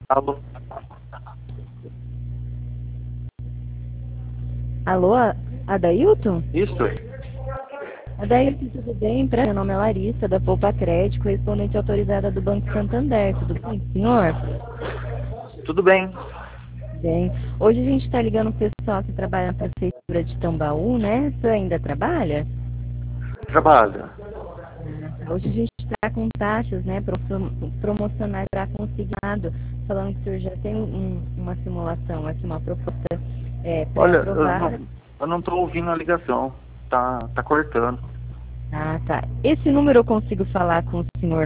Alô? Alô, Adailton? Isso? Adailton, tudo bem? Meu nome é Larissa, da Poupa Crédito, correspondente autorizada do Banco Santander. Tudo bem, senhor? Tudo bem. Bem. Hoje a gente está ligando o pessoal que trabalha na Prefeitura de Tambaú, né? O senhor ainda trabalha? Trabalho. Hoje a gente está com taxas, né, promocionais para consignado, falando que o senhor já tem uma simulação aqui, uma proposta Olha, pré-aprovada. eu não tô ouvindo a ligação. Tá cortando. Ah, tá. Esse número eu consigo falar com o senhor